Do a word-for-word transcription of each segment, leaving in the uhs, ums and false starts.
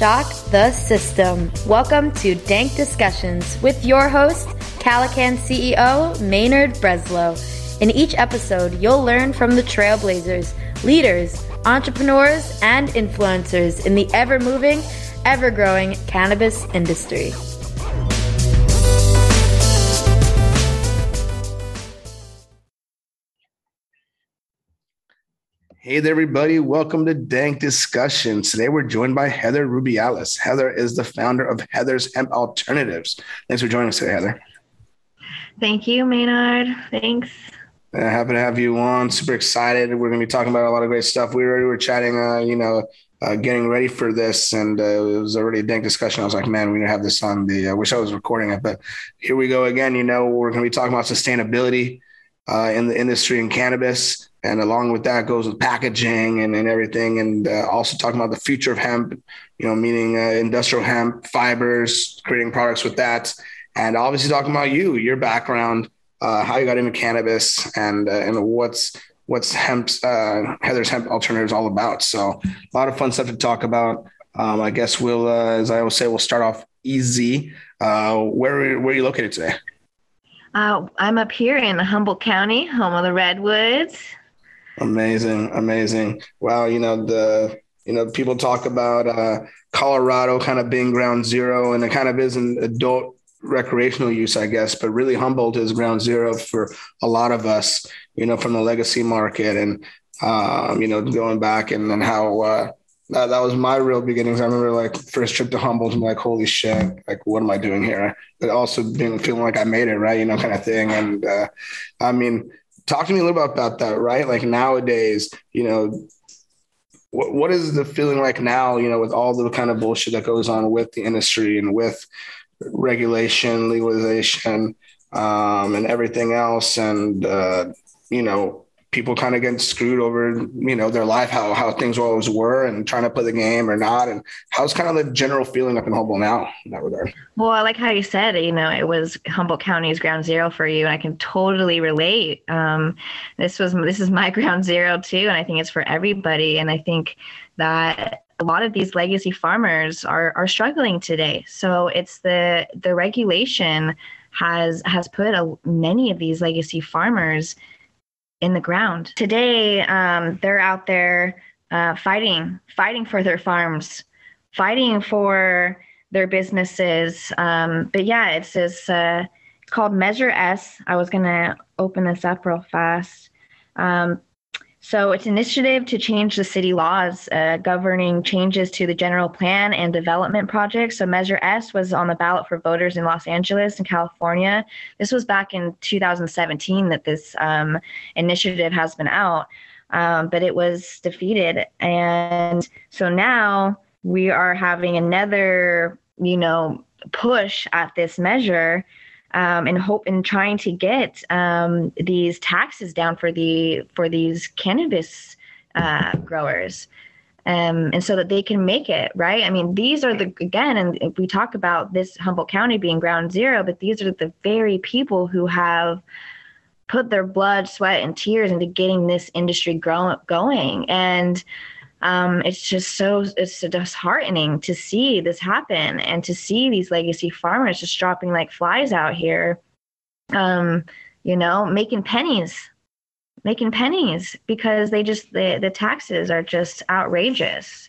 shock the system. Welcome to Dank Discussions with your host, Calican C E O, Maynard Breslow. In each episode, you'll learn from the trailblazers, leaders, entrepreneurs, and influencers in the ever-moving, ever-growing cannabis industry. Hey there, everybody. Welcome to Dank Discussions. Today, we're joined by Heather Rubiales. Heather is the founder of Heather's Hemp Alternatives. Thanks for joining us today, Heather. Thank you, Maynard. Thanks. Uh, happy to have you on. Super excited. We're going to be talking about a lot of great stuff. We already were chatting, uh, you know, uh, getting ready for this, and uh, it was already a dank discussion. I was like, man, we need to have this on the, I uh, wish I was recording it, but here we go again. You know, we're going to be talking about sustainability uh, in the industry in cannabis. And along with that goes with packaging and, and everything. And uh, also talking about the future of hemp, you know, meaning uh, industrial hemp, fibers, creating products with that. And obviously talking about you, your background, uh, how you got into cannabis and uh, and what's what's hemp's, uh, Heather's Hemp Alternatives all about. So a lot of fun stuff to talk about. Um, I guess we'll, uh, as I always say, we'll start off easy. Uh, where, where are you located today? Uh, I'm up here in Humboldt County, home of the Redwoods. Amazing. Amazing. Wow. You know, the, you know, people talk about uh, Colorado kind of being ground zero, and it kind of is an adult recreational use, I guess, but really Humboldt is ground zero for a lot of us, you know, from the legacy market and, um, you know, going back and then how uh, that, that was my real beginnings. I remember like first trip to Humboldt, I'm like, holy shit, like, what am I doing here? But also being feeling like I made it, right. You know, kind of thing. And uh, I mean, talk to me a little bit about that, right? Like nowadays, you know, what what is the feeling like now, you know, with all the kind of bullshit that goes on with the industry and with regulation, legalization, um, and everything else. And, uh, you know, people kind of getting screwed over, you know, their life, how, how things always were and trying to play the game or not. And how's kind of the general feeling up in Humboldt now in that regard? Well, I like how you said, you know, it was Humboldt County's ground zero for you. And I can totally relate. Um, this was, this is my ground zero too. And I think it's for everybody. And I think that a lot of these legacy farmers are, are struggling today. So it's the, the regulation has, has put a, many of these legacy farmers in the ground. Today, um, they're out there uh, fighting, fighting for their farms, fighting for their businesses. Um, but yeah, it's this uh, called Measure S. I was gonna open this up real fast. Um, so it's an initiative to change the city laws uh, governing changes to the general plan and development projects. So Measure S was on the ballot for voters in Los Angeles and California. This was back in two thousand seventeen that this um, initiative has been out, um, but it was defeated. And so now we are having another, you know, push at this measure. Um, and hope in trying to get um, these taxes down for the for these cannabis uh, growers, um, and so that they can make it right. I mean, these are the again, and we talk about this Humboldt County being ground zero, but these are the very people who have put their blood, sweat, and tears into getting this industry grow, going, and Um, it's just so, it's disheartening to see this happen and to see these legacy farmers just dropping like flies out here, um, you know, making pennies, making pennies because they just, the, the taxes are just outrageous.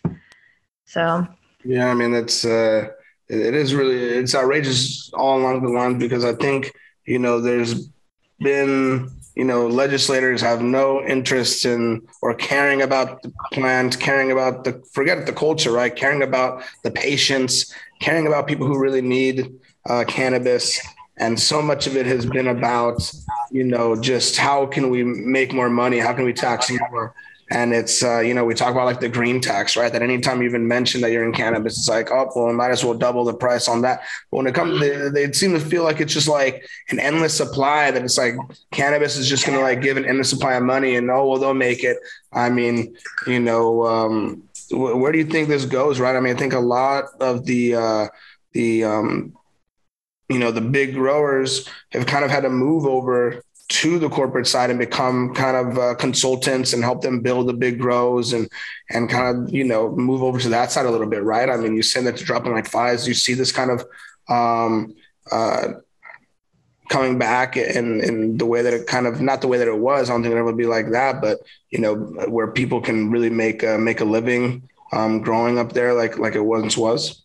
So. Yeah, I mean, it's, uh, it is really, it's outrageous all along the line because I think, you know, there's been, you know, legislators have no interest in or caring about the plant, caring about the, forget the culture, right? Caring about the patients, caring about people who really need uh, cannabis. And so much of it has been about, you know, just how can we make more money? How can we tax more? And it's, uh, you know, we talk about like the green tax, right? That anytime you even mention that you're in cannabis, it's like, oh, well, we might as well double the price on that. But when it comes, they, they seem to feel like it's just like an endless supply, that it's like cannabis is just going to like give an endless supply of money and, oh, well, they'll make it. I mean, you know, um, wh- where do you think this goes, right? I mean, I think a lot of the, uh, the, um, you know, the big growers have kind of had to move over to the corporate side and become kind of uh, consultants and help them build the big grows and, and kind of, you know, move over to that side a little bit, right? I mean, you said that you're dropping like fives. You see this kind of um, uh, coming back in, in the way that it kind of, not the way that it was. I don't think it would be like that, but, you know, where people can really make a, make a living um, growing up there like, like it once was.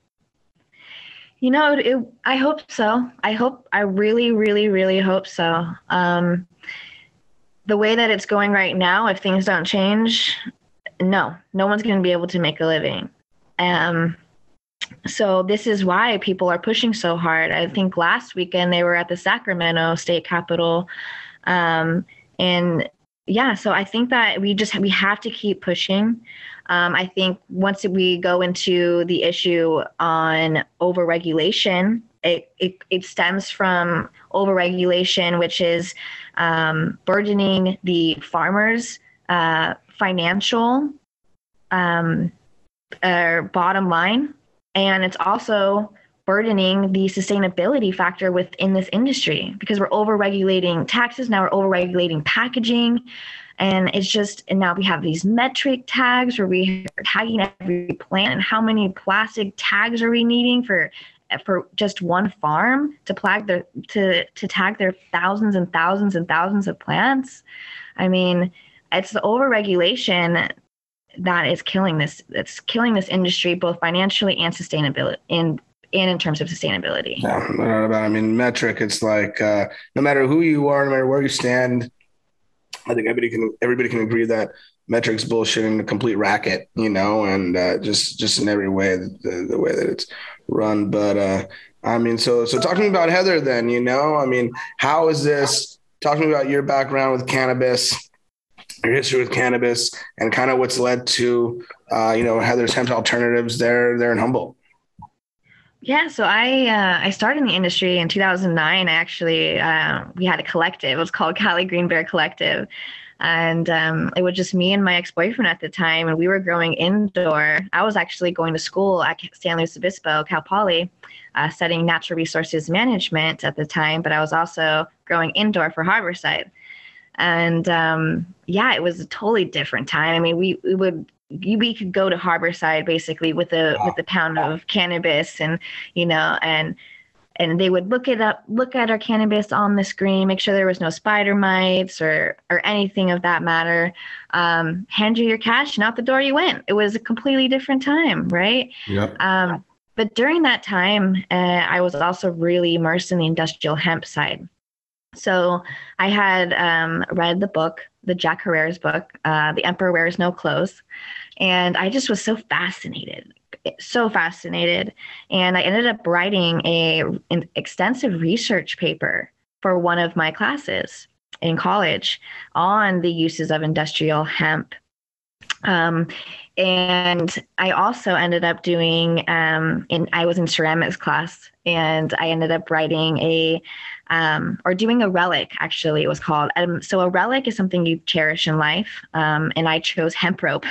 You know, it, I hope so. I hope, I really, really, really hope so. Um, the way that it's going right now, if things don't change, no, no one's going to be able to make a living. Um, so this is why people are pushing so hard. I think last weekend they were at the Sacramento State Capitol. Um, and yeah, so I think that we just, we have to keep pushing. Um, I think once we go into the issue on overregulation, it, it, it stems from overregulation, which is um, burdening the farmers' uh, financial um, uh, bottom line. And it's also burdening the sustainability factor within this industry because we're overregulating taxes. Now we're overregulating packaging. And it's just, and now we have these metric tags where we are tagging every plant. And how many plastic tags are we needing for for just one farm to flag their to to tag their thousands and thousands and thousands of plants? I mean, it's the overregulation that is killing this. It's killing this industry both financially and sustainability in and in terms of sustainability. Yeah, no doubt about it. I mean, metric. It's like uh, no matter who you are, no matter where you stand. I think everybody can everybody can agree that metrics bullshit and a complete racket, you know, and uh, just just in every way the, the way that it's run. But uh, I mean, so so talking about Heather, then, you know, I mean, how is this? Talking about your background with cannabis, your history with cannabis, and kind of what's led to uh, you know, Heather's Hemp Alternatives there there in Humboldt. Yeah, so I uh, I started in the industry in two thousand nine. Actually, uh, we had a collective. It was called Cali Green Bear Collective, and um, it was just me and my ex-boyfriend at the time, and we were growing indoor. I was actually going to school at San Luis Obispo, Cal Poly, uh, studying natural resources management at the time, but I was also growing indoor for Harborside. And um, yeah, it was a totally different time. I mean, we, we would we could go to Harborside basically with a with a pound of cannabis, and you know, and and they would look it up, look at our cannabis on the screen, make sure there was no spider mites or or anything of that matter. Um, hand you your cash, and out the door you went. It was a completely different time, right? Yep. Um, but during that time, uh, I was also really immersed in the industrial hemp side. So I had um, read the book, the Jack Herrera's book, uh, The Emperor Wears No Clothes. And I just was so fascinated, so fascinated. And I ended up writing a, an extensive research paper for one of my classes in college on the uses of industrial hemp. Um, and I also ended up doing, um, in, I was in ceramics class, and I ended up writing a, um, or doing a relic, actually, it was called. Um, so a relic is something you cherish in life. Um, and I chose hemp rope,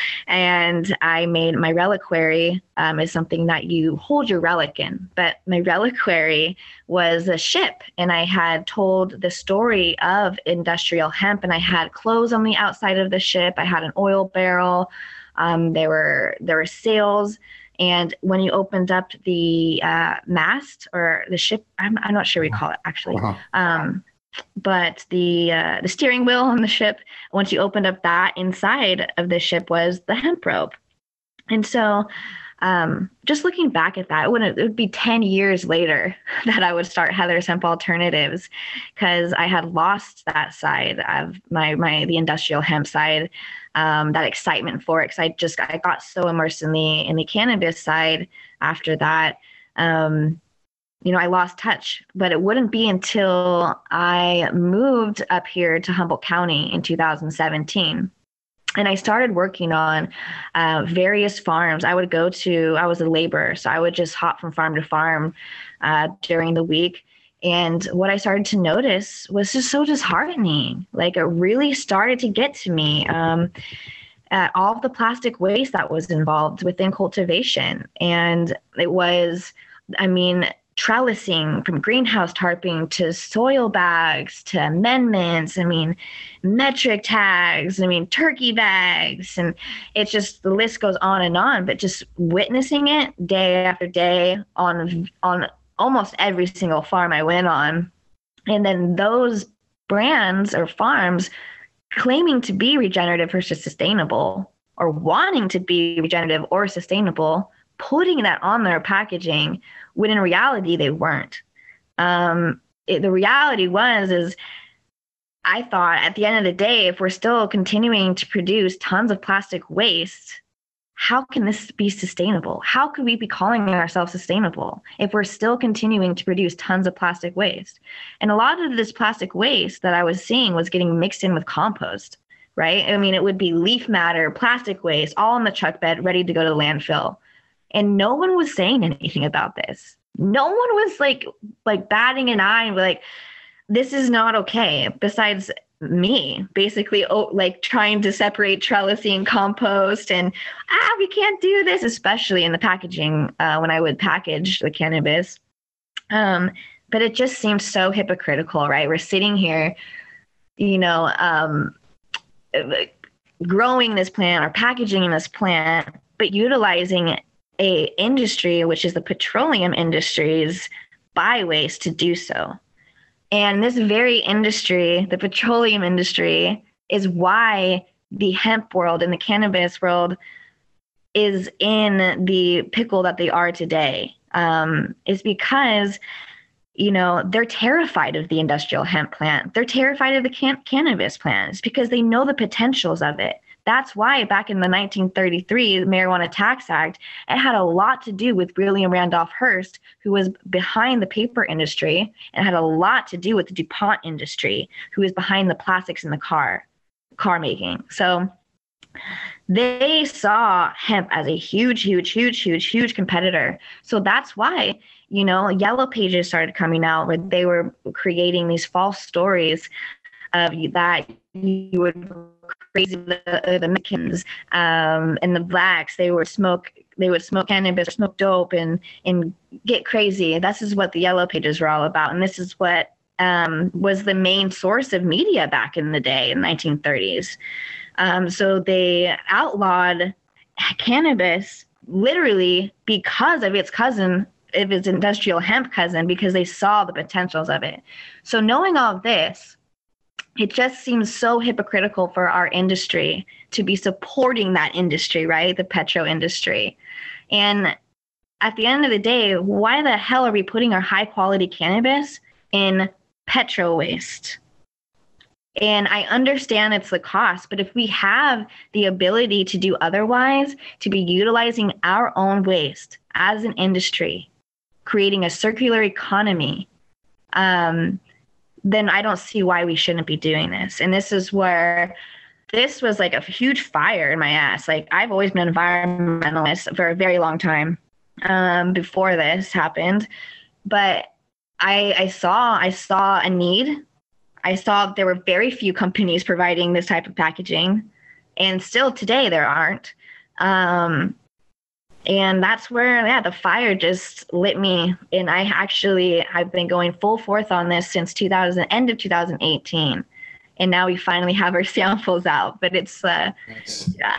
and I made my reliquary, um, is something that you hold your relic in. But my reliquary was a ship, and I had told the story of industrial hemp, and I had clothes on the outside of the ship. I had an oil barrel. Um, there were, there were sails. And when you opened up the uh, mast or the ship, I'm, I'm not sure we call it actually, uh-huh. um, but the uh, the steering wheel on the ship, once you opened up that, inside of the ship was the hemp rope. And so um, just looking back at that, it would, it would be ten years later that I would start Heather's Hemp Alternatives, because I had lost that side of my, my the industrial hemp side. Um, that excitement for it, because I just I got so immersed in the in the cannabis side after that. Um, you know, I lost touch. But it wouldn't be until I moved up here to Humboldt County in two thousand seventeen, and I started working on uh, various farms. I would go to I was a laborer, so I would just hop from farm to farm uh, during the week. And what I started to notice was just so disheartening. Like, it really started to get to me. Um, uh, all of the plastic waste that was involved within cultivation. And it was, I mean, trellising, from greenhouse tarping to soil bags to amendments. I mean, metric tags, I mean, turkey bags. And it's just, the list goes on and on, but just witnessing it day after day on, on almost every single farm I went on. And then those brands or farms claiming to be regenerative or sustainable, or wanting to be regenerative or sustainable, putting that on their packaging when in reality they weren't. Um, it, the reality was, is I thought at the end of the day, if we're still continuing to produce tons of plastic waste, how can this be sustainable? How could we be calling ourselves sustainable if we're still continuing to produce tons of plastic waste? And a lot of this plastic waste that I was seeing was getting mixed in with compost, right? I mean, it would be leaf matter, plastic waste, all in the truck bed, ready to go to the landfill. And no one was saying anything about this. No one was like, like batting an eye and like, this is not okay. Besides me, basically, oh, like trying to separate trellising and compost, and ah, we can't do this, especially in the packaging uh, when I would package the cannabis. Um, but it just seems so hypocritical, right? We're sitting here, you know, um, growing this plant or packaging this plant, but utilizing a industry, which is the petroleum industry's buy waste to do so. And this very industry, the petroleum industry, is why the hemp world and the cannabis world is in the pickle that they are today. Um, is because, you know, they're terrified of the industrial hemp plant. They're terrified of the can- cannabis plant. It's because they know the potentials of it. That's why back in the nineteen thirty-three Marijuana Tax Act, it had a lot to do with William Randolph Hearst, who was behind the paper industry, and had a lot to do with the DuPont industry, who was behind the plastics in the car, car making. So they saw hemp as a huge, huge, huge, huge, huge competitor. So that's why, you know, Yellow Pages started coming out where they were creating these false stories of that you would crazy the, the Mexicans um, and the blacks, they would smoke they would smoke cannabis or smoke dope and and get crazy. This is what the Yellow Pages were all about, and this is what um, was the main source of media back in the day in the nineteen thirties. Um, so they outlawed cannabis literally because of its cousin, of its industrial hemp cousin, because they saw the potentials of it. So knowing all of this, it just seems so hypocritical for our industry to be supporting that industry, right? The petro industry. And at the end of the day, why the hell are we putting our high quality cannabis in petro waste? And I understand it's the cost, but if we have the ability to do otherwise, to be utilizing our own waste as an industry, creating a circular economy, um, then I don't see why we shouldn't be doing this. And this is where this was like a huge fire in my ass. Like, I've always been an environmentalist for a very long time um, before this happened. But I, I saw I saw a need. I saw there were very few companies providing this type of packaging. And still today there aren't. Um, And that's where, yeah, the fire just lit me. And I actually, I've been going full forth on this since two thousand, end of two thousand eighteen. And now we finally have our samples out, but it's, uh, nice. Yeah.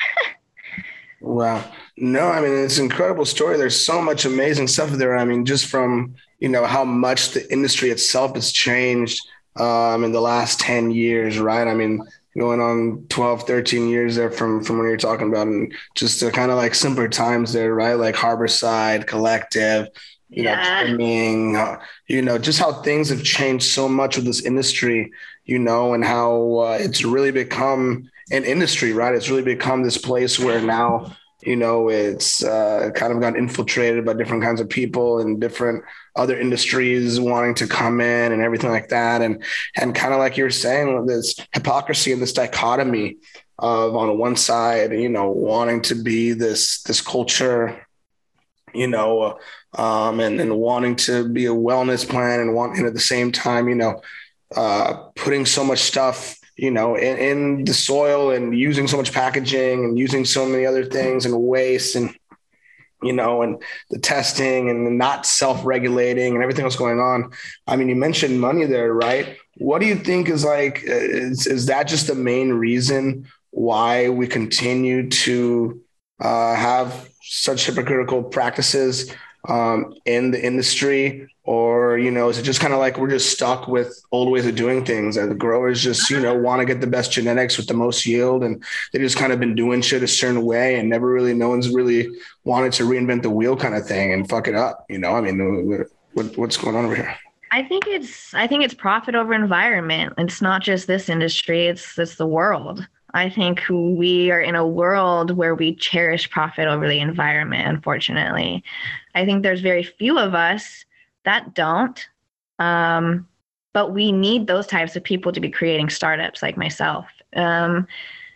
Wow. No, I mean, it's an incredible story. There's so much amazing stuff there. I mean, just from, you know, how much the industry itself has changed um, in the last ten years, right? I mean, going on twelve, thirteen years there from, from when you're talking about, and just the kind of like simpler times there, right? Like Harborside, Collective, you yeah. know, trimming, uh, you know, just how things have changed so much with this industry, you know, and how uh, it's really become an industry, right? It's really become this place where now, you know, it's uh, kind of got infiltrated by different kinds of people and different other industries wanting to come in and everything like that. And, and kind of like you were saying, this hypocrisy and this dichotomy of on one side, you know, wanting to be this, this culture, you know, um, and, and wanting to be a wellness plan and wanting at the same time, you know, uh, putting so much stuff, you know, in, in the soil and using so much packaging and using so many other things and waste. And, you know, and the testing and the not self-regulating and everything else going on. I mean, you mentioned money there, right? What do you think is like, is, is that just the main reason why we continue to uh, have such hypocritical practices um, in the industry? Or, you know, is it just kind of like we're just stuck with old ways of doing things, and the growers just, you know, want to get the best genetics with the most yield, and they just kind of been doing shit a certain way, and never really, no one's really wanted to reinvent the wheel kind of thing and fuck it up. You know, I mean, what, what's going on over here? I think it's, I think it's profit over environment. It's not just this industry, it's, it's the world. I think we are in a world where we cherish profit over the environment, unfortunately. I think there's very few of us that don't. Um, but we need those types of people to be creating startups like myself. Um,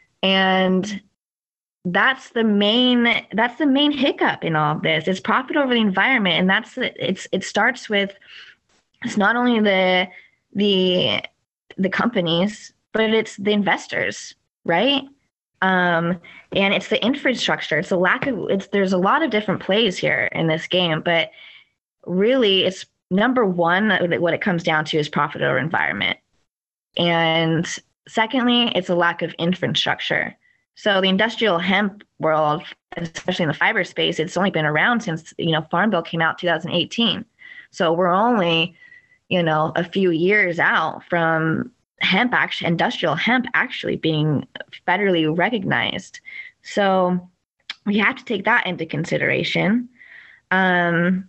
and that's the main, that's the main hiccup in all of this. It's profit over the environment. And that's, it's, it starts with, it's not only the, the, the companies, but it's the investors, right? Um, and it's the infrastructure. It's a lack of, it's, there's a lot of different plays here in this game, but really, it's number one, what it comes down to is profit over environment. And secondly, it's a lack of infrastructure. So the industrial hemp world, especially in the fiber space, it's only been around since, you know, Farm Bill came out two thousand eighteen. So we're only, you know, a few years out from hemp, actually, industrial hemp actually being federally recognized. So we have to take that into consideration. Um,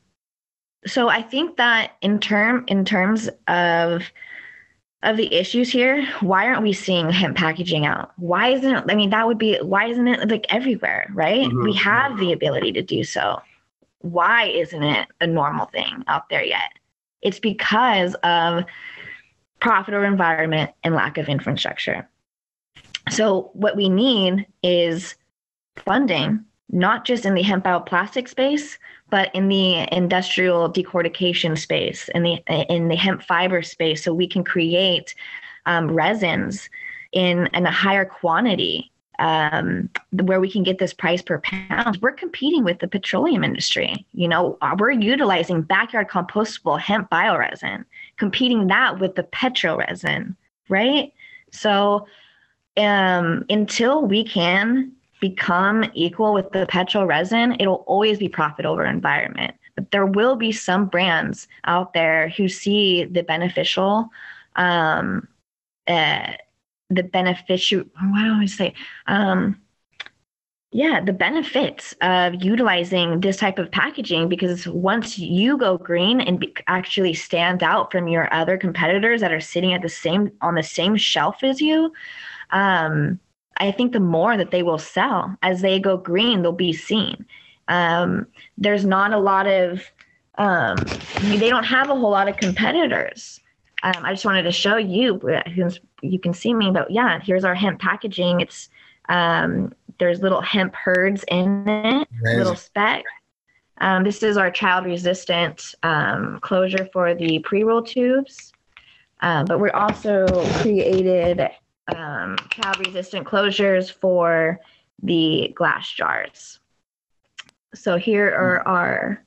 So I think that in term in terms of of the issues here, why aren't we seeing hemp packaging out? Why isn't it, I mean, that would be, why isn't it like everywhere, right? Mm-hmm. We have the ability to do so. Why isn't it a normal thing out there yet? It's because of profit over environment and lack of infrastructure. So what we need is funding, not just in the hemp bioplastic space, but in the industrial decortication space, in the in the hemp fiber space, so we can create um, resins in, in a higher quantity, um, where we can get this price per pound. We're competing with the petroleum industry. You know, we're utilizing backyard compostable hemp bioresin, competing that with the petro resin, right? So um, until we can become equal with the petro resin, it'll always be profit over environment. But there will be some brands out there who see the beneficial, um, uh, the beneficial, what do I say? Um, yeah, the benefits of utilizing this type of packaging, because once you go green and be, actually stand out from your other competitors that are sitting at the same, on the same shelf as you, um, I think the more that they will sell as they go green, they'll be seen. Um, there's not a lot of, um, they don't have a whole lot of competitors. Um, I just wanted to show you, you can see me, but yeah, here's our hemp packaging. It's, um, there's little hemp herds in it, Amazing. Little speck. Um, this is our child resistant um, closure for the pre-roll tubes. Uh, but we're also created Um, child-resistant closures for the glass jars. So here are our,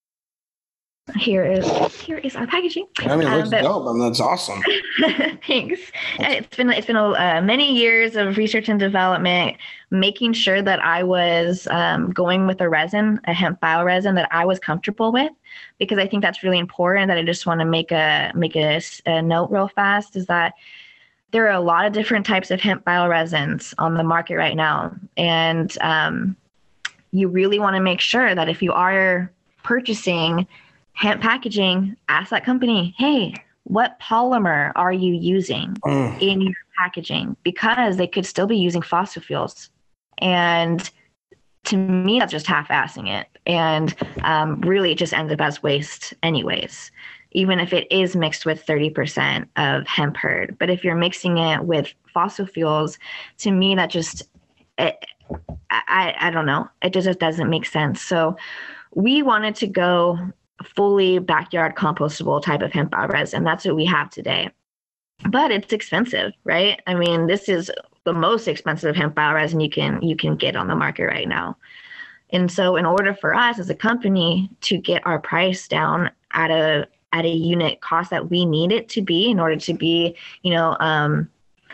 here is here is our packaging. I mean, it looks um, but, dope. I mean, that's awesome. Thanks. It's been it's been a, uh, many years of research and development, making sure that I was um, going with a resin, a hemp bioresin that I was comfortable with, because I think that's really important. That I just want to make a make a, a note real fast is that there are a lot of different types of hemp bioresins on the market right now. And um, you really want to make sure that if you are purchasing hemp packaging, ask that company, hey, what polymer are you using mm. in your packaging? Because they could still be using fossil fuels. And to me, that's just half-assing it. And um, really it just ends up as waste anyways, even if it is mixed with thirty percent of hemp hurd. But if you're mixing it with fossil fuels, to me, that just, it, I, I don't know. It just doesn't make sense. So we wanted to go fully backyard compostable type of hemp resin. That's what we have today. But it's expensive, right? I mean, this is the most expensive hemp bioresin you can you can get on the market right now. And so in order for us as a company to get our price down at a at a unit cost that we need it to be in order to be, you know, um,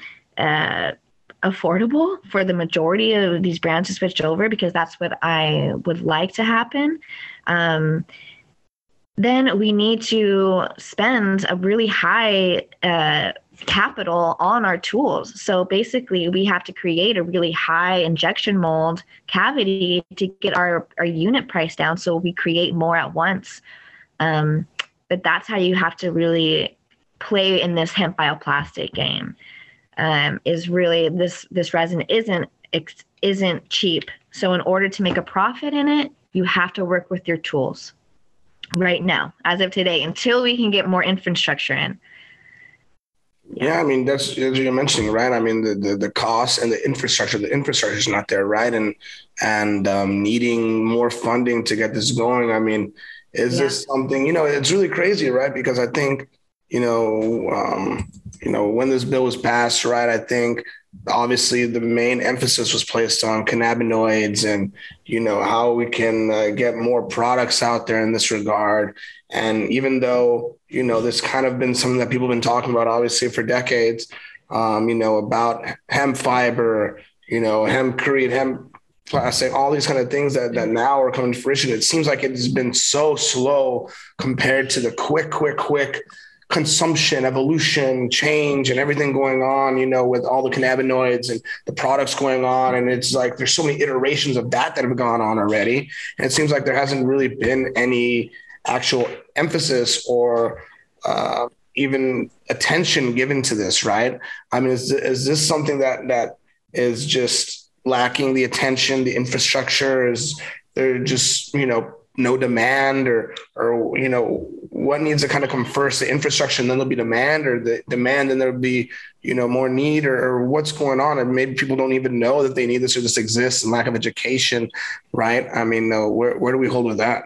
uh, affordable for the majority of these brands to switch over, because that's what I would like to happen, um, then we need to spend a really high uh, capital on our tools. So basically we have to create a really high injection mold cavity to get our, our unit price down so we create more at once. Um, but that's how you have to really play in this hemp bioplastic game. Um, is really this this resin isn't isn't cheap. So in order to make a profit in it, you have to work with your tools right now, as of today, until we can get more infrastructure in. Yeah, I mean, that's as you're mentioning, right? I mean, the, the, the cost and the infrastructure, the infrastructure is not there, right? And, and um, needing more funding to get this going. I mean, is yeah. this something, you know, it's really crazy, right? Because I think, you know, um, you know, when this bill was passed, right, I think obviously the main emphasis was placed on cannabinoids and, you know, how we can uh, get more products out there in this regard. And even though, you know, this kind of been something that people have been talking about, obviously, for decades, um, you know, about hemp fiber, you know, hempcrete, hemp plastic, all these kind of things that, that now are coming to fruition. It seems like it's been so slow compared to the quick, quick, quick consumption, evolution, change, and everything going on, you know, with all the cannabinoids and the products going on. And it's like, there's so many iterations of that that have gone on already. And it seems like there hasn't really been any actual emphasis or uh, even attention given to this, right? I mean, is, is this something that, that is just lacking the attention, the infrastructure? Is there just, you know, no demand, or, or, you know, what needs to kind of come first, the infrastructure and then there'll be demand, or the demand and there'll be, you know, more need, or, or what's going on? And maybe people don't even know that they need this or this exists, and lack of education, right? I mean, uh, where, where do we hold with that?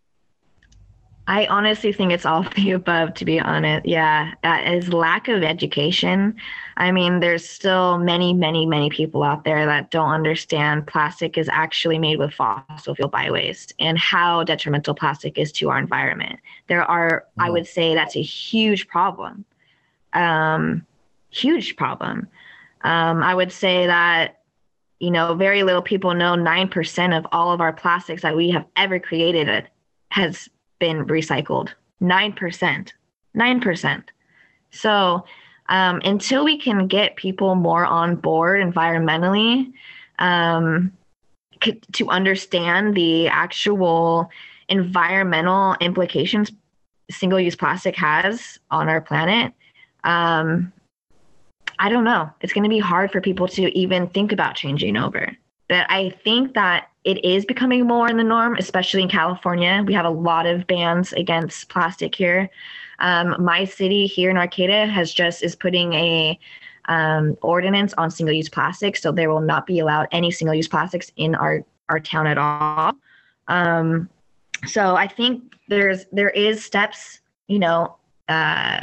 I honestly think it's all of the above, to be honest. Yeah, that is lack of education. I mean, there's still many, many, many people out there that don't understand plastic is actually made with fossil fuel biowaste and how detrimental plastic is to our environment. There are, mm-hmm. I would say that's a huge problem. Um, huge problem. Um, I would say that, you know, very little people know nine percent of all of our plastics that we have ever created has been recycled. nine percent. nine percent. So um, until we can get people more on board environmentally, um, c- to understand the actual environmental implications single-use plastic has on our planet, um, I don't know. It's going to be hard for people to even think about changing over. But I think that it is becoming more in the norm, especially in California. We have a lot of bans against plastic here. Um, my city here in Arcata has just is putting a um, ordinance on single-use plastics, so there will not be allowed any single-use plastics in our, our town at all. Um, so I think there's there is steps, you know, uh,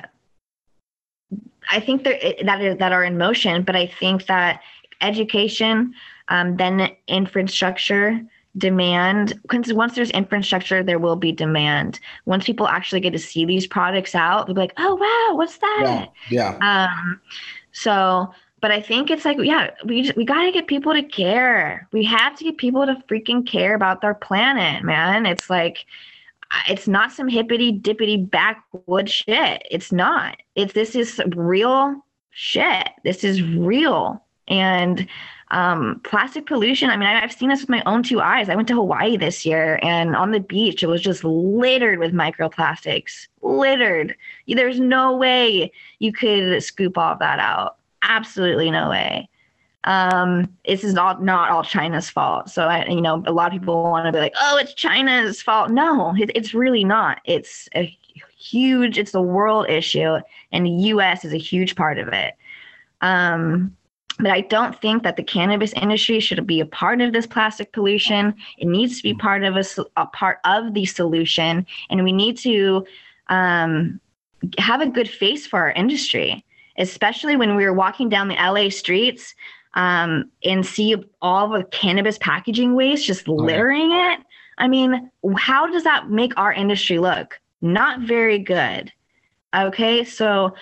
I think there that is that are in motion, but I think that education, um, then infrastructure, demand, because once there's infrastructure, there will be demand. Once people actually get to see these products out, they'll be like, oh, wow, what's that? Yeah. yeah. Um, so, but I think it's like, yeah, we just, we got to get people to care. We have to get people to freaking care about their planet, man. It's like, it's not some hippity dippity backwood shit. It's not. It's, this is real shit. This is real. And um, plastic pollution, I mean, I, I've seen this with my own two eyes. I went to Hawaii this year, and on the beach, it was just littered with microplastics, littered. There's no way you could scoop all of that out. Absolutely no way. Um, this is not, not all China's fault. So, I, you know, a lot of people want to be like, oh, it's China's fault. No, it, it's really not. It's a huge, it's a world issue, and the U S is a huge part of it. Um, But I don't think that the cannabis industry should be a part of this plastic pollution. It needs to be part of a, a part of the solution, and we need to um, have a good face for our industry, especially when we were walking down the L A streets. um, and see all the cannabis packaging waste just littering it. I mean, how does that make our industry look? Not very good. Okay, so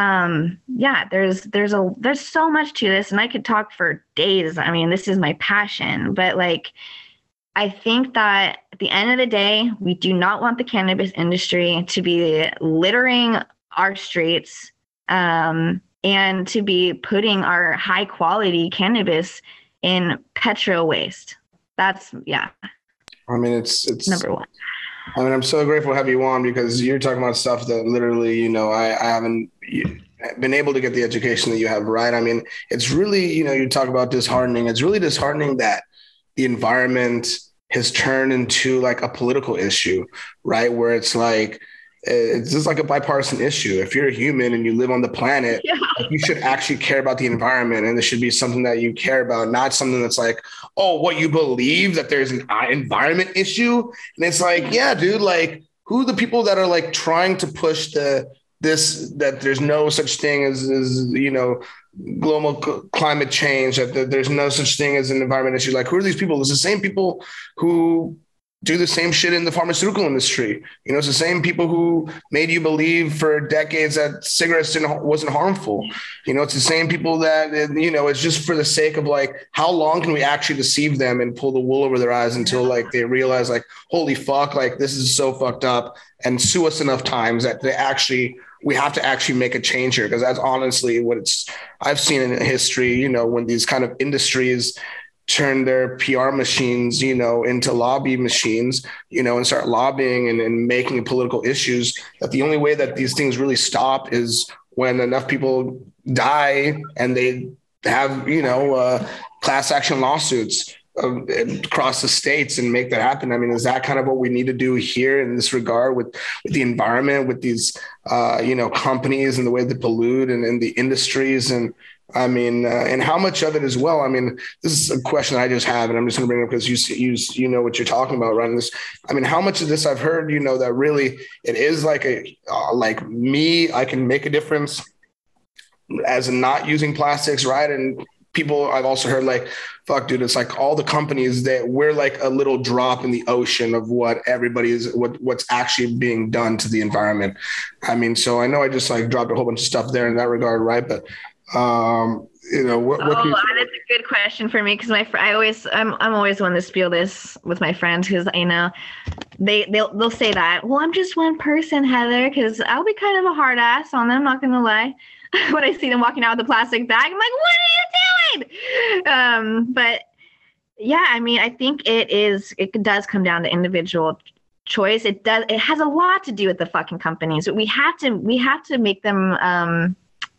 um, yeah, there's there's a there's so much to this, and I could talk for days. I mean, this is my passion, but like, I think that at the end of the day, we do not want the cannabis industry to be littering our streets, um, and to be putting our high quality cannabis in petro waste. That's yeah. I mean, it's it's number one. I mean, I'm so grateful to have you on, because you're talking about stuff that literally, you know, I, I haven't been able to get the education that you have, right? I mean, it's really, you know, you talk about disheartening. It's really disheartening that the environment has turned into like a political issue, right? Where it's like, it's just like a bipartisan issue. If you're a human and you live on the planet, yeah. like you should actually care about the environment, and this should be something that you care about, not something that's like, oh, what you believe that there's an environment issue. And it's like, yeah, dude, like who are the people that are like trying to push the, this, that there's no such thing as, as you know, global climate change, that there's no such thing as an environment issue. Like, who are these people? It's the same people who do the same shit in the pharmaceutical industry. You know, it's the same people who made you believe for decades that cigarettes didn't, wasn't harmful. You know, it's the same people that, you know, it's just for the sake of like, how long can we actually deceive them and pull the wool over their eyes until like they realize like, holy fuck, like this is so fucked up, and sue us enough times that they actually, we have to actually make a change here. Because that's honestly what it's, I've seen in history, you know, when these kind of industries turn their P R machines, you know, into lobby machines, you know, and start lobbying and, and making political issues, that the only way that these things really stop is when enough people die and they have, you know, uh, class action lawsuits uh, across the states and make that happen. I mean, is that kind of what we need to do here in this regard with, with the environment, with these, uh, you know, companies and the way they pollute, and, and the industries, and I mean, uh, and how much of it as well? I mean, this is a question I just have, and I'm just going to bring it up because you, you, you know what you're talking about, right? This, I mean, how much of this I've heard, you know, that really it is like a, uh, like me, I can make a difference as in not using plastics, right? And people, I've also heard like, fuck, dude, it's like all the companies that we're like a little drop in the ocean of what everybody is, what what's actually being done to the environment. I mean, so I know I just like dropped a whole bunch of stuff there in that regard, right? But Um, you know, what, what oh, you- that's a good question for me, because my fr- I always I'm I'm always one to spiel this with my friends, because you know they they'll they'll say that, well, I'm just one person, Heather, because I'll be kind of a hard ass on them, not gonna lie. When I see them walking out with a plastic bag, I'm like, what are you doing? Um, but yeah, I mean, I think it is it does come down to individual choice. It does it has a lot to do with the fucking companies. We have to we have to make them um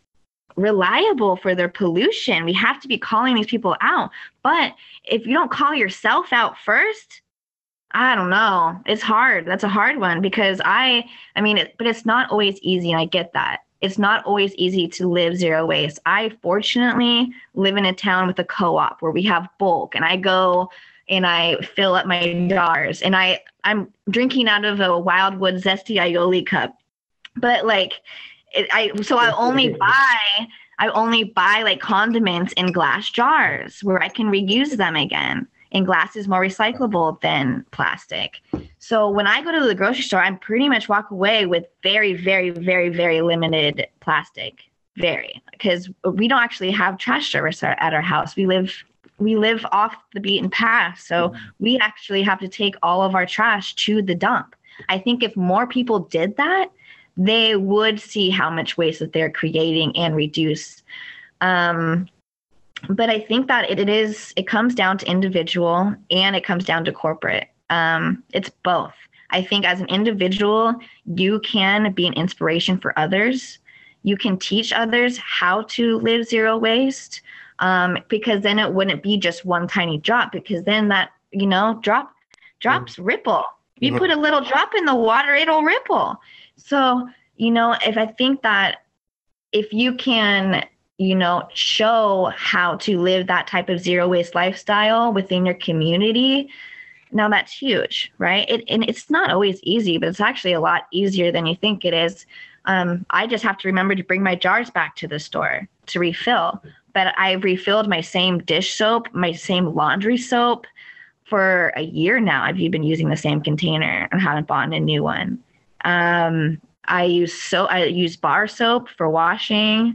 reliable for their pollution. We have to be calling these people out. But if you don't call yourself out first, I don't know. It's hard. That's a hard one, because I, I mean, it, but it's not always easy. And I get that. It's not always easy to live zero waste. I fortunately live in a town with a co-op where we have bulk, and I go and I fill up my jars, and I, I'm drinking out of a Wildwood Zesty Aioli cup. But like, It, I so I only buy I only buy like condiments in glass jars where I can reuse them again. And glass is more recyclable than plastic. So when I go to the grocery store, I'm pretty much walk away with very, very, very, very limited plastic. Very, because we don't actually have trash service at our house. We live we live off the beaten path, so we actually have to take all of our trash to the dump. I think if more people did that, they would see how much waste that they're creating and reduce. Um, but I think that it, it is, it comes down to individual and it comes down to corporate. Um, it's both. I think as an individual, you can be an inspiration for others. You can teach others how to live zero waste, um, because then it wouldn't be just one tiny drop, because then that, you know, drop drops mm-hmm. ripple. You mm-hmm. put a little drop in the water, it'll ripple. So, you know, if I think that if you can, you know, show how to live that type of zero waste lifestyle within your community, now that's huge, right? It, and it's not always easy, but it's actually a lot easier than you think it is. Um, I just have to remember to bring my jars back to the store to refill. But but I refilled my same dish soap, my same laundry soap for a year now. I've been using the same container and haven't bought a new one. Um, I use so I use bar soap for washing.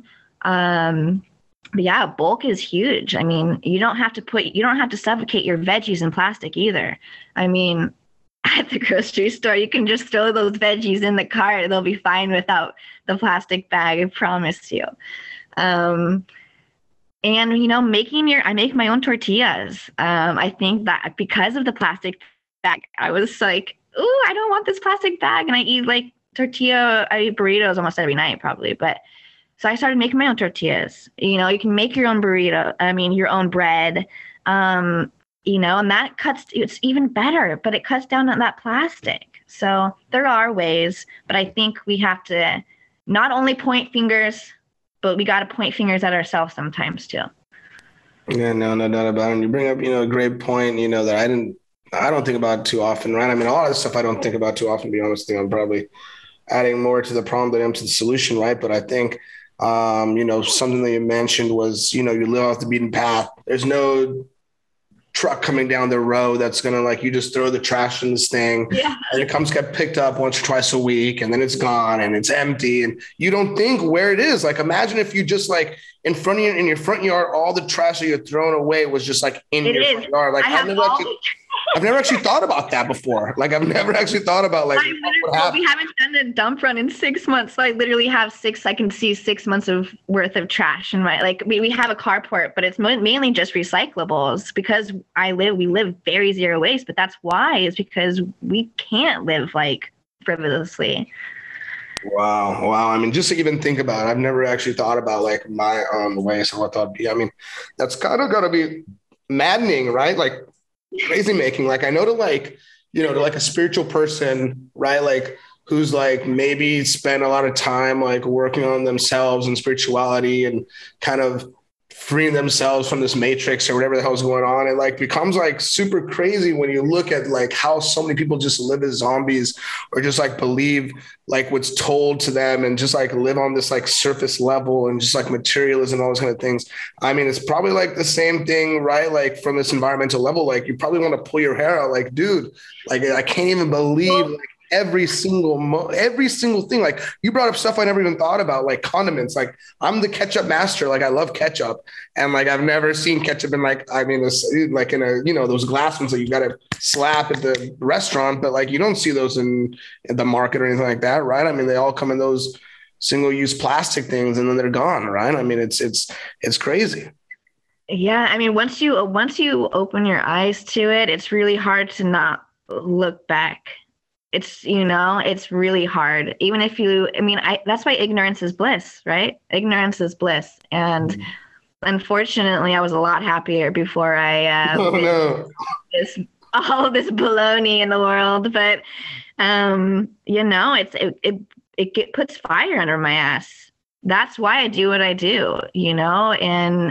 Um, but yeah, bulk is huge. I mean, you don't have to put you don't have to suffocate your veggies in plastic either. I mean, at the grocery store, you can just throw those veggies in the cart. They'll be fine without the plastic bag, I promise you. Um, and, you know, making your, I make my own tortillas. Um, I think that because of the plastic bag, I was like, ooh, I don't want this plastic bag. And I eat like tortilla, I eat burritos almost every night probably. But so I started making my own tortillas. You know, you can make your own burrito. I mean, your own bread. Um, you know, and that cuts, it's even better, but it cuts down on that plastic. So there are ways, but I think we have to not only point fingers, but we got to point fingers at ourselves sometimes too. Yeah, no, no doubt about it. And you bring up, you know, a great point, you know, that I didn't, I don't think about too often, right? I mean, a lot of the stuff I don't think about too often, to be honest with you. I'm probably adding more to the problem than I am to the solution, right? But I think, um, you know, something that you mentioned was, you know, you live off the beaten path. There's no truck coming down the road that's going to, like, you just throw the trash in this thing, yeah. and it comes get picked up once or twice a week, and then it's gone and it's empty, and you don't think where it is. Like, imagine if you just, like, in front of you, in your front yard, all the trash that you're throwing away was just like in it your is. front yard. Like, I I've never actually, I've never actually thought about that before. Like, I've never actually thought about, like, what we haven't done a dump run in six months. So I literally have six, I can see six months of worth of trash in my, like, we, we have a carport, but it's mainly just recyclables because I live, we live very zero waste, but that's why, is because we can't live like frivolously. Wow. Wow. I mean, just to even think about it, I've never actually thought about, like, my own ways or what thought. I mean, that's kind of got to be maddening, right? Like, crazy making. Like, I know to, like, you know, to, like, a spiritual person, right? Like, who's, like, maybe spent a lot of time, like, working on themselves and spirituality and kind of freeing themselves from this matrix or whatever the hell's going on. It, like, becomes, like, super crazy when you look at, like, how so many people just live as zombies or just, like, believe, like, what's told to them and just, like, live on this, like, surface level and just, like, materialism and all those kind of things. I mean, it's probably, like, the same thing, right? Like, from this environmental level, like, you probably want to pull your hair out, like, dude, like, I can't even believe, like, every single, mo- every single thing. Like, you brought up stuff I never even thought about, like condiments. Like, I'm the ketchup master. Like, I love ketchup. And, like, I've never seen ketchup in, like, I mean, this, like in a, you know, those glass ones that you got to slap at the restaurant, but, like, you don't see those in, in the market or anything like that. Right. I mean, they all come in those single use plastic things and then they're gone. Right. I mean, it's, it's, it's crazy. Yeah. I mean, once you, once you open your eyes to it, it's really hard to not look back. It's, you know, it's really hard. Even if you, I mean, I, that's why ignorance is bliss, right? Ignorance is bliss. And mm-hmm. unfortunately, I was a lot happier before I, uh, oh, no. this, all of this baloney in the world. But, um, you know, it's, it, it, it get, puts fire under my ass. That's why I do what I do, you know? And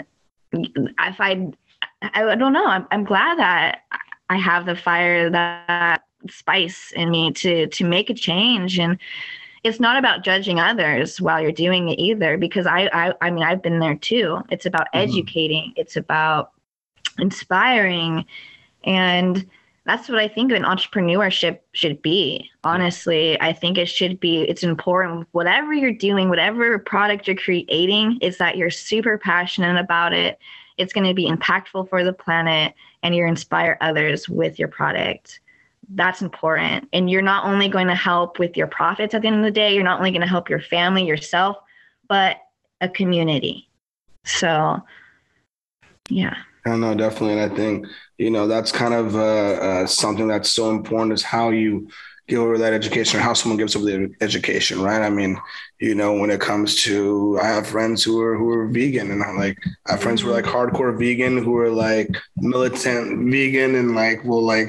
if I, I don't know, I'm, I'm glad that I have the fire, that spice in me to to make a change. And it's not about judging others while you're doing it either, because I I, I mean, I've been there too. It's about mm-hmm. educating. It's about inspiring. And that's what I think an entrepreneurship should be. Honestly, I think it should be, it's important. Whatever you're doing, whatever product you're creating, is that you're super passionate about it. It's going to be impactful for the planet, and you inspire others with your product. That's important. And you're not only going to help with your profits at the end of the day, you're not only going to help your family, yourself, but a community. So, yeah. I know, definitely. And I think, you know, that's kind of uh, uh, something that's so important, is how you give over that education, or how someone gives over the education, right? I mean, you know, when it comes to, I have friends who are who are vegan, and I'm like, I have friends who are like hardcore vegan, who are like militant vegan, and like will like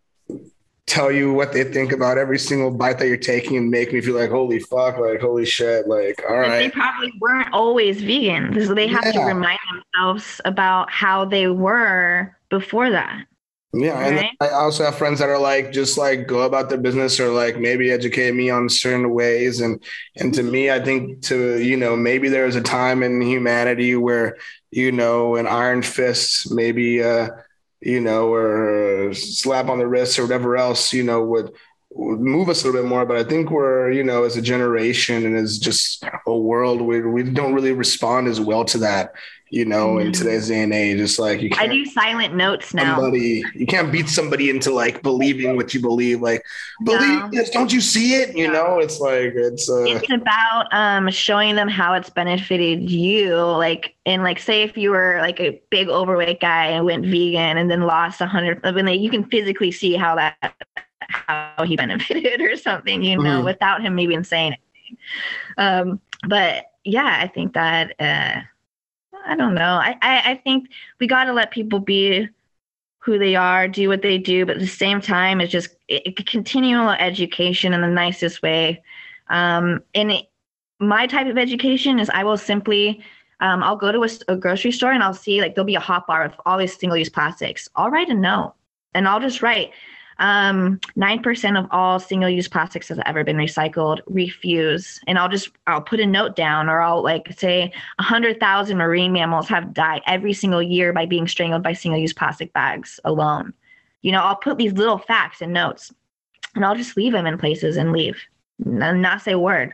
tell you what they think about every single bite that you're taking and make me feel like, holy fuck, like, holy shit, like, all right. They probably weren't always vegan, because they have yeah. to remind themselves about how they were before that. Yeah. And Right? I also have friends that are like, just like go about their business or like maybe educate me on certain ways. And, and to me, I think to, you know, maybe there was a time in humanity where, you know, an iron fist, maybe, uh, you know, or a slap on the wrist or whatever else, you know, would, would move us a little bit more. But I think we're, you know, as a generation and as just a world, we, we don't really respond as well to that, you know, in today's day and age. It's like you I can't do silent notes now. somebody you can't beat somebody into like believing what you believe, like believe No. this, don't you see it, you know? It's like it's uh It's about um showing them how it's benefited you. Like, and like, say if you were like a big overweight guy and went vegan and then lost a hundred, I mean, like, you can physically see how that how he benefited or something, you know, Mhm. without him even saying anything. Um, but yeah, I think that uh I don't know. I, I, I think we got to let people be who they are, do what they do, but at the same time, it's just it, it, continual education in the nicest way. Um, and it, my type of education is I will simply, um, I'll go to a, a grocery store and I'll see like there'll be a hot bar with all these single-use plastics. I'll write a note and I'll just write, um, nine percent of all single-use plastics has ever been recycled, refuse. And I'll just, I'll put a note down, or I'll like say one hundred thousand marine mammals have died every single year by being strangled by single-use plastic bags alone. You know, I'll put these little facts and notes and I'll just leave them in places and leave and not say a word.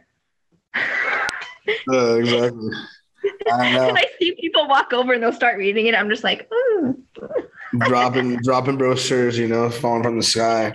uh, exactly. I know. And I see people walk over and they'll start reading it. I'm just like, mm. dropping dropping brochures, you know, falling from the sky.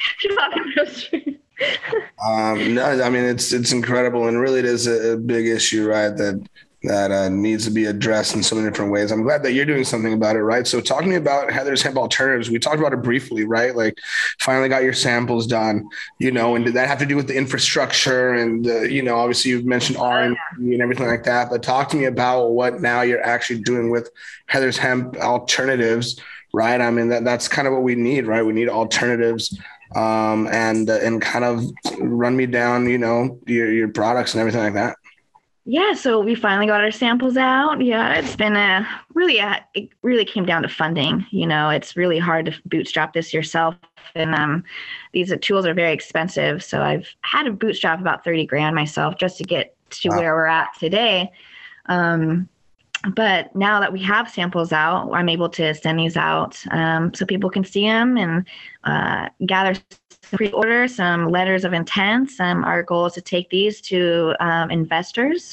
um no, I mean it's it's incredible, and really it is a, a big issue, right, that that uh, needs to be addressed in so many different ways. I'm glad that you're doing something about it, right? So talk to me about Heather's Hemp Alternatives. We talked about it briefly, right? Like finally got your samples done, you know, and did that have to do with the infrastructure and, uh, you know, obviously you've mentioned R and D and everything like that, but talk to me about what now you're actually doing with Heather's Hemp Alternatives, right? I mean, that that's kind of what we need, right? We need alternatives, um, and, uh, and kind of run me down, you know, your, your products and everything like that. Yeah, so we finally got our samples out. Yeah, it's been a really, a, it really came down to funding. You know, it's really hard to bootstrap this yourself. And um, these tools are very expensive. So I've had to bootstrap about thirty grand myself just to get to wow. where we're at today. Um, but now that we have samples out, I'm able to send these out um, so people can see them and uh, gather pre-order, some letters of intent. Um, our goal is to take these to um, investors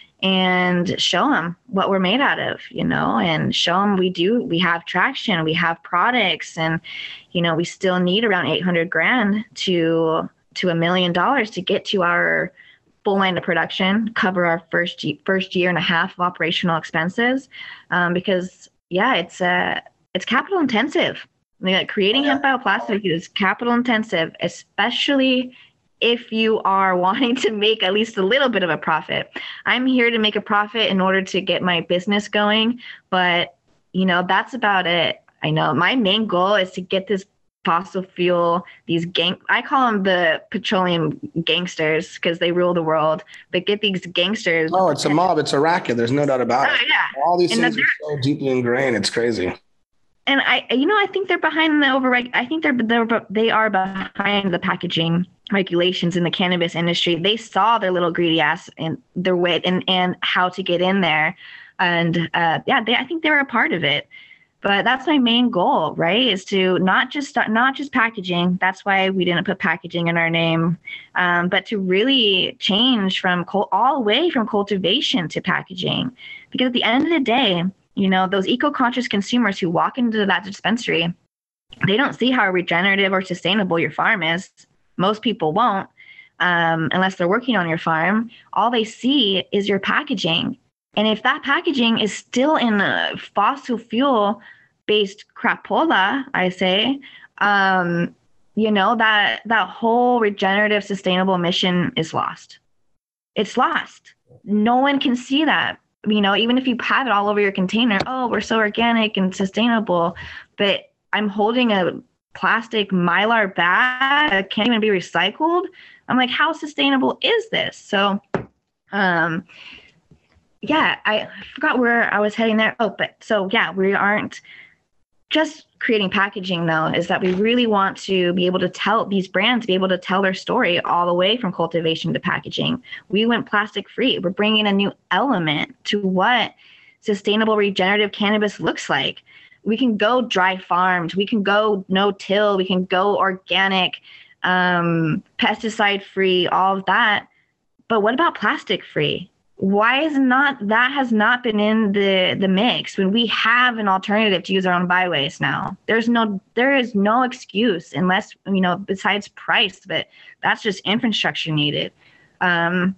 and show them what we're made out of, you know, and show them we do, we have traction, we have products, and, you know, we still need around eight hundred grand to, to a million dollars to get to our full line of production, cover our first, first year and a half of operational expenses. Um, because yeah, it's uh, it's capital intensive. Like creating hemp bioplastic is capital intensive, especially if you are wanting to make at least a little bit of a profit. I'm here to make a profit in order to get my business going, but you know, that's about it. I know my main goal is to get this fossil fuel, these gang, I call them the petroleum gangsters because they rule the world, but get these gangsters. Oh, it's a mob. It's a racket. There's no doubt about oh, it. Yeah. All these and things are so deeply ingrained. It's crazy. And I, you know, I think they're behind the overreg. I think they're, they're they are behind the packaging regulations in the cannabis industry. They saw their little greedy ass and their wit and and how to get in there, and uh, yeah, they, I think they were a part of it. But that's my main goal, right? Is to not just start, not just packaging. That's why we didn't put packaging in our name, um, but to really change from col- all the way from cultivation to packaging, because at the end of the day, you know, those eco-conscious consumers who walk into that dispensary, they don't see how regenerative or sustainable your farm is. Most people won't, um, unless they're working on your farm. All they see is your packaging. And if that packaging is still in a fossil fuel-based crapola, I say, um, you know, that that whole regenerative, sustainable mission is lost. It's lost. No one can see that. You know, even if you have it all over your container, oh, we're so organic and sustainable, but I'm holding a plastic Mylar bag that can't even be recycled. I'm like, how sustainable is this? So, um, yeah, I forgot where I was heading there. Oh, but so yeah, we aren't, just creating packaging though, is that we really want to be able to tell these brands, be able to tell their story all the way from cultivation to packaging. We went plastic free. We're bringing a new element to what sustainable regenerative cannabis looks like. We can go dry farmed, we can go no till, we can go organic, um, pesticide free, all of that. But what about plastic free? Why is not that has not been in the the mix when we have an alternative to use our own biowaste now? There's no there is no excuse unless, you know, besides price, but that's just infrastructure needed. Um,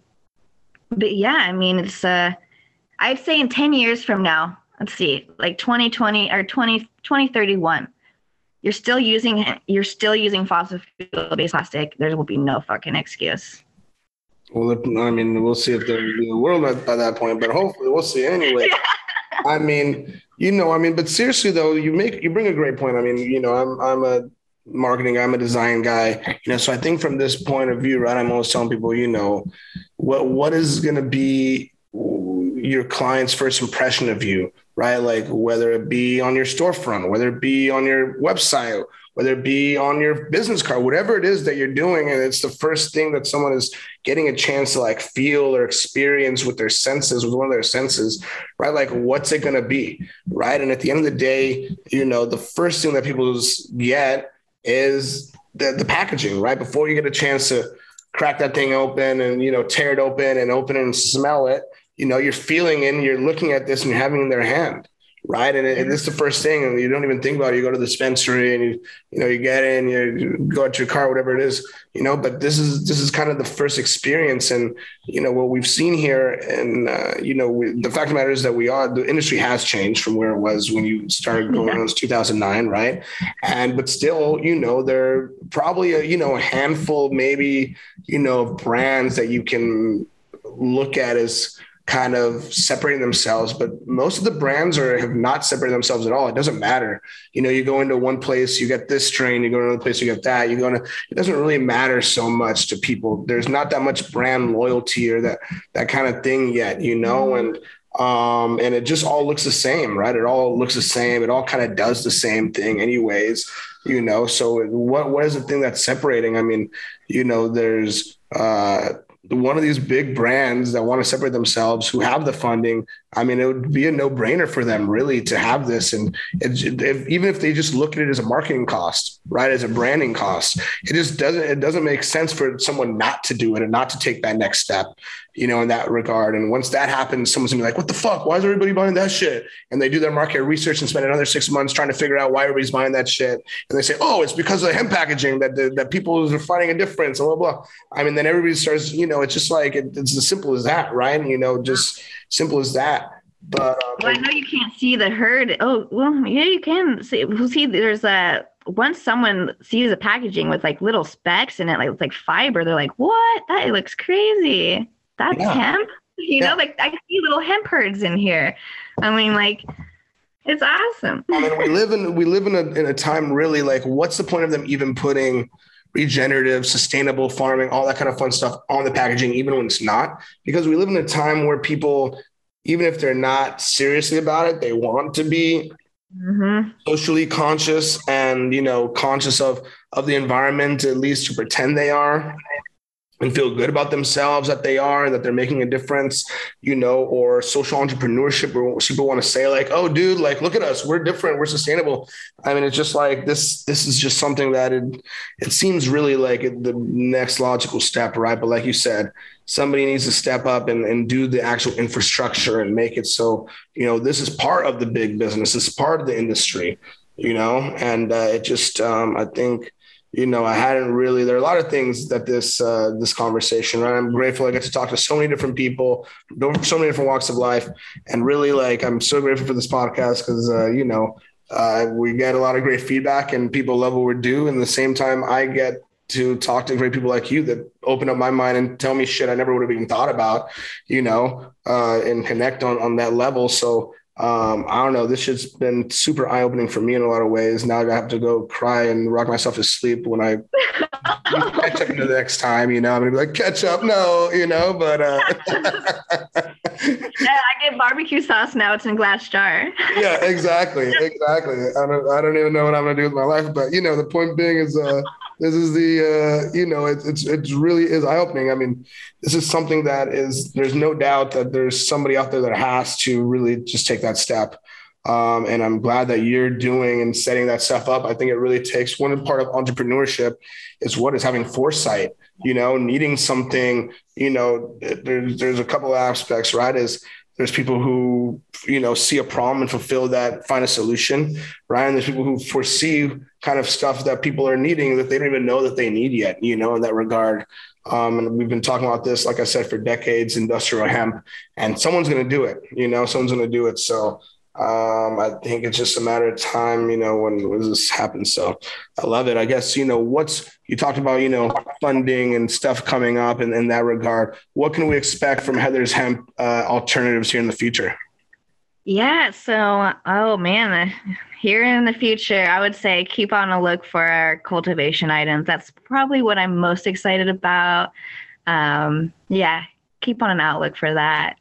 but yeah, I mean, it's uh, I'd say in ten years from now, let's see, like twenty twenty or twenty, twenty thirty-one, you're still using you're still using fossil fuel based plastic. There will be no fucking excuse. Well, I mean, we'll see if they're in the world by that point, but hopefully we'll see anyway. Yeah. I mean, you know, I mean, but seriously though, you make, you bring a great point. I mean, you know, I'm, I'm a marketing guy, I'm a design guy, you know, so I think from this point of view, right, I'm always telling people, you know, what, what is going to be your client's first impression of you, right? Like whether it be on your storefront, whether it be on your website, whether it be on your business card, whatever it is that you're doing. And it's the first thing that someone is getting a chance to like feel or experience with their senses, with one of their senses, right? Like what's it going to be, right? And at the end of the day, you know, the first thing that people get is the, the packaging, right? Before you get a chance to crack that thing open and, you know, tear it open and open it and smell it, you know, you're feeling it and you're looking at this and you're having it in their hand. Right. And, it, and this is the first thing. And you don't even think about it. You go to the dispensary and you, you know, you get in, you, you go out to your car, whatever it is, you know, but this is, this is kind of the first experience. And, you know, what we've seen here and, uh, you know, we, the fact of the matter is that we are, the industry has changed from where it was when you started going on, it was two thousand nine. Right. And, but still, you know, there are probably a, you know, a handful, maybe, you know, of brands that you can look at as kind of separating themselves, but most of the brands are have not separated themselves at all. It doesn't matter. You know, you go into one place, you get this strain, you go to another place, you get that, you go to, it doesn't really matter so much to people. There's not that much brand loyalty or that, that kind of thing yet, you know, and, um, and it just all looks the same, right? It all looks the same. It all kind of does the same thing anyways, you know? So what, what is the thing that's separating? I mean, you know, there's, uh, one of these big brands that want to separate themselves, who have the funding. I mean, it would be a no brainer for them really to have this. And it, if, even if they just look at it as a marketing cost, right, as a branding cost, it just doesn't, it doesn't make sense for someone not to do it and not to take that next step, you know, in that regard. And once that happens, someone's gonna be like, what the fuck? Why is everybody buying that shit? And they do their market research and spend another six months trying to figure out why everybody's buying that shit. And they say, oh, it's because of the hemp packaging that, that, that people are finding a difference, blah, blah, blah. I mean, then everybody starts, you know, it's just like, it, it's as simple as that, right? You know, just simple as that. But um, well, I know you can't see the herd. Oh, well, yeah, you can see. We'll see. There's a once someone sees a packaging with like little specks in it, like like fiber, they're like, "What? That looks crazy. That's yeah. hemp." You yeah. know, like I see little hemp herds in here. I mean, like, it's awesome. I mean, we live in we live in a in a time really like, what's the point of them even putting regenerative, sustainable farming, all that kind of fun stuff on the packaging, even when it's not? Because we live in a time where people, even if they're not seriously about it, they want to be mm-hmm. socially conscious and, you know, conscious of, of the environment, at least to pretend they are, and feel good about themselves that they are, and that they're making a difference, you know, or social entrepreneurship, where people want to say like, oh, dude, like, look at us, we're different, we're sustainable. I mean, it's just like this, this is just something that it, it seems really like the next logical step, right? But like you said, somebody needs to step up and, and do the actual infrastructure and make it so, you know, this is part of the big business, it's part of the industry, you know, and uh, it just, um, I think, you know, I hadn't really, there are a lot of things that this, uh, this conversation, right? I'm grateful I get to talk to so many different people, so many different walks of life. And really, like, I'm so grateful for this podcast because, uh, you know, uh, we get a lot of great feedback and people love what we do. And at the same time, I get to talk to great people like you that open up my mind and tell me shit I never would have even thought about, you know, uh, and connect on, on that level. So, Um, I don't know. This shit's been super eye-opening for me in a lot of ways. Now I have to go cry and rock myself to sleep when I catch up into the next time, you know, I'm gonna be like, catch up. No, you know, but, uh, I get barbecue sauce now. It's in a glass jar. Yeah, exactly, exactly. I don't, I don't even know what I'm gonna do with my life, but you know, the point being is, uh, this is the, uh, you know, it's it's it's really is eye opening. I mean, this is something that is. There's no doubt that there's somebody out there that has to really just take that step. Um, and I'm glad that you're doing and setting that stuff up. I think it really takes one part of entrepreneurship is what is having foresight, you know, needing something, you know, there's, there's a couple of aspects, right? Is there's people who, you know, see a problem and fulfill that, find a solution, right? And there's people who foresee kind of stuff that people are needing that they don't even know that they need yet, you know, in that regard. Um, and we've been talking about this, like I said, for decades, industrial hemp, and someone's going to do it, you know, someone's going to do it. So Um, I think it's just a matter of time, you know, when, when this happens. So I love it. I guess, you know, what's, you talked about, you know, funding and stuff coming up in, in that regard. What can we expect from Heather's Hemp uh, Alternatives here in the future? Yeah. So, oh man, here in the future, I would say keep on a look for our cultivation items. That's probably what I'm most excited about. Um, yeah, keep on an outlook for that.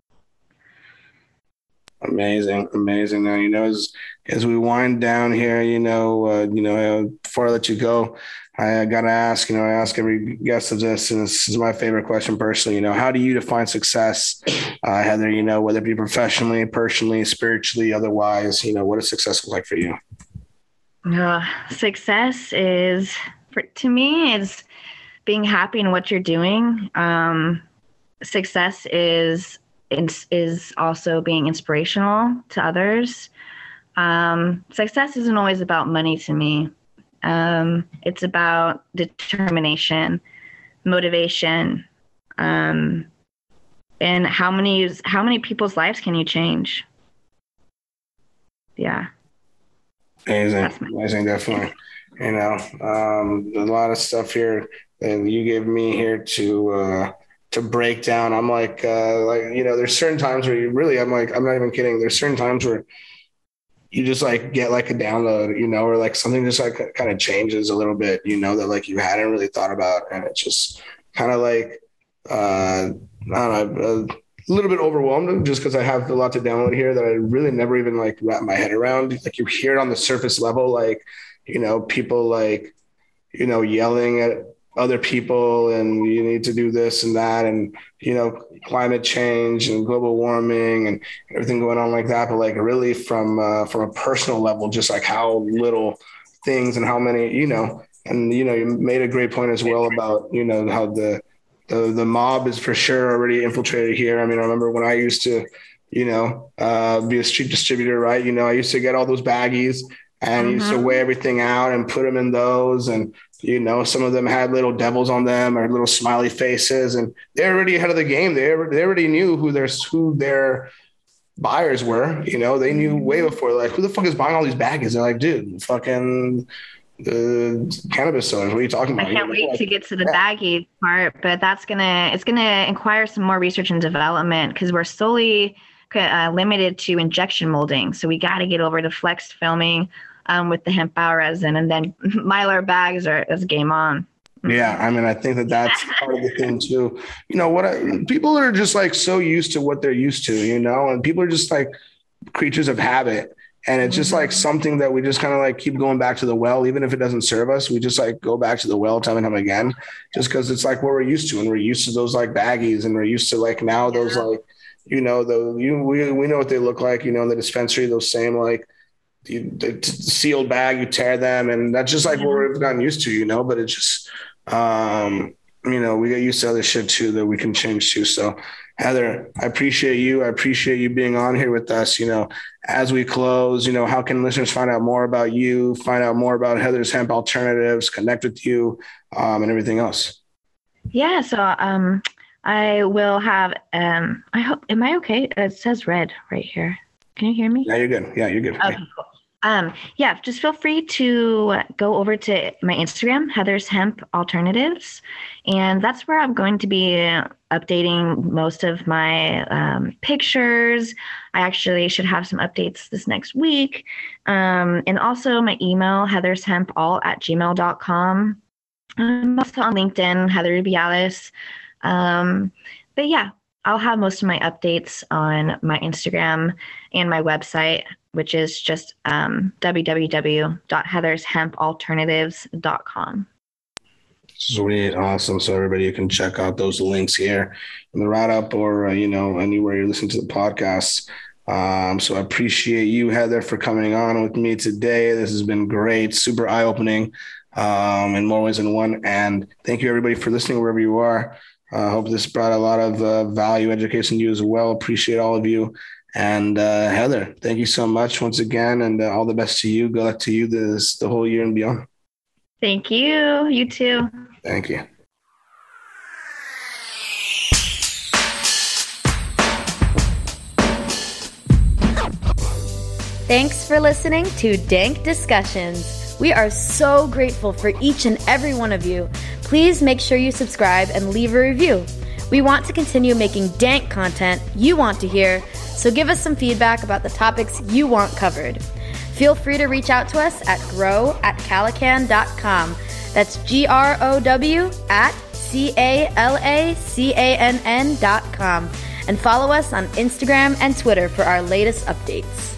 Amazing, amazing. Now, you know, as as we wind down here, you know, uh, you know, before I let you go, I, I gotta ask. You know, I ask every guest of this, and this is my favorite question personally. You know, how do you define success, uh, Heather? You know, whether it be professionally, personally, spiritually, otherwise. You know, what does success look like for you? Uh, success is, for, to me, is being happy in what you're doing. Um, success is. is also being inspirational to others. Um, success isn't always about money to me. Um, it's about determination, motivation, um, and how many how many people's lives can you change? Yeah. Amazing, amazing, definitely. You know, um, a lot of stuff here that you gave me here to uh, to break down. I'm like, uh, like, you know, there's certain times where you really, I'm like, I'm not even kidding. There's certain times where you just like get like a download, you know, or like something just like kind of changes a little bit, you know, that like you hadn't really thought about. And it's just kind of like, uh, I don't know, a little bit overwhelmed just because I have a lot to download here that I really never even like wrap my head around. Like you hear it on the surface level, like, you know, people like, you know, yelling at other people and you need to do this and that and, you know, climate change and global warming and everything going on like that. But like really from, uh, from a personal level, just like how little things and how many, you know, and, you know, you made a great point as well about, you know, how the, the, the mob is for sure already infiltrated here. I mean, I remember when I used to, you know, uh, be a street distributor, right? You know, I used to get all those baggies and mm-hmm. used to weigh everything out and put them in those. And, you know, some of them had little devils on them or little smiley faces, and they're already ahead of the game. They they already knew who their who their buyers were. You know, they knew way before. Like, who the fuck is buying all these baggies? They're like, dude, fucking the uh, cannabis sellers. What are you talking about? I can't you know, wait like, to get to the yeah. baggie part, but that's gonna it's gonna inquire some more research and development because we're solely uh, limited to injection molding. So we got to get over to flex filming. Um, with the hemp bioresin, and then Mylar bags are is game on. Yeah, I mean, I think that that's part of the thing too. You know what? I, people are just like so used to what they're used to, you know, and people are just like creatures of habit, and it's just like something that we just kind of like keep going back to the well, even if it doesn't serve us. We just like go back to the well time and time again, just because it's like what we're used to, and we're used to those like baggies, and we're used to like now those like, you know, the you we we know what they look like, you know, in the dispensary, those same like. You, the sealed bag, you tear them, and that's just like yeah. what we've gotten used to, you know. But it's just, um, you know, we get used to other shit too that we can change to. So, Heather, I appreciate you. I appreciate you being on here with us. You know, as we close, you know, how can listeners find out more about you, find out more about Heather's Hemp Alternatives, connect with you, um, and everything else? Yeah. So, um, I will have. Um, I hope. Am I okay? It says red right here. Can you hear me? Yeah, you're good. Yeah, you're good. Okay, yeah. cool. Um, yeah, just feel free to go over to my Instagram, Heather's Hemp Alternatives. And that's where I'm going to be updating most of my um, pictures. I actually should have some updates this next week. Um, and also my email, heathershempall at gmail dot com. I'm also on LinkedIn, Heather Rubiales. Um, but yeah, I'll have most of my updates on my Instagram and my website, which is just um, w w w dot heathers hemp alternatives dot com. Sweet. Awesome. So everybody, you can check out those links here in the write-up or, uh, you know, anywhere you're listening to the podcast. Um, so I appreciate you, Heather, for coming on with me today. This has been great, super eye-opening um, in more ways than one. And thank you, everybody, for listening wherever you are. I uh, hope this brought a lot of uh, value, education to you as well. Appreciate all of you. And uh, Heather, thank you so much once again, and uh, all the best to you. Good luck to you this the whole year and beyond. Thank you. You too. Thank you. Thanks for listening to Dank Discussions. We are so grateful for each and every one of you. Please make sure you subscribe and leave a review. We want to continue making dank content you want to hear, so give us some feedback about the topics you want covered. Feel free to reach out to us at grow at calacan dot com. That's G R O W at C A L A C A N N dot com. And follow us on Instagram and Twitter for our latest updates.